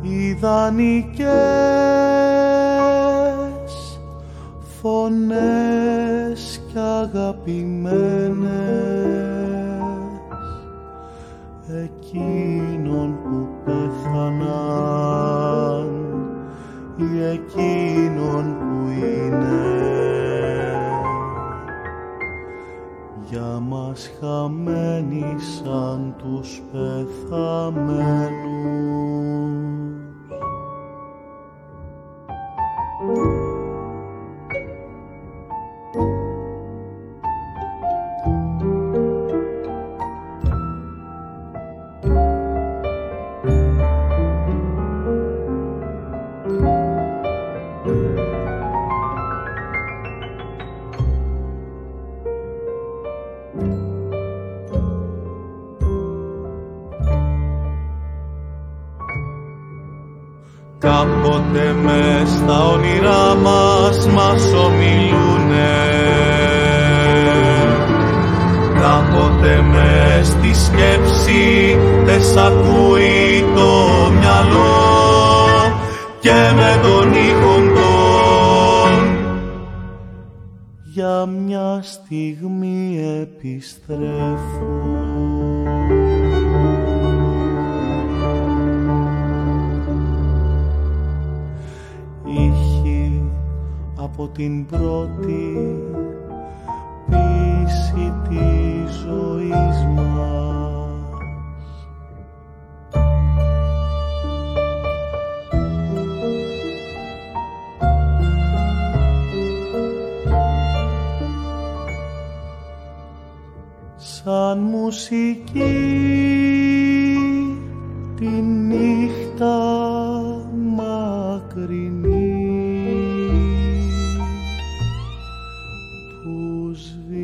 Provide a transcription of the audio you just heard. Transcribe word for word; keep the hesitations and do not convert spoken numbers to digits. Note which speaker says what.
Speaker 1: ιδανικές φωνές κι αγαπημένες εκείνων που πέθαναν ή εκείνων που είναι για μας χαμένοι σαν τους πεθαμένους. Κάποτε μες στα όνειρά μας μας ομιλούνε, κάποτε μες στη σκέψη τες ακούει το μυαλό και με τον ήχον τον για μια στιγμή επιστρέφω. Ήχη από την πρώτη ποίηση της ζωής μας. Σαν μουσική τη νύχτα μακρινή που σβήνει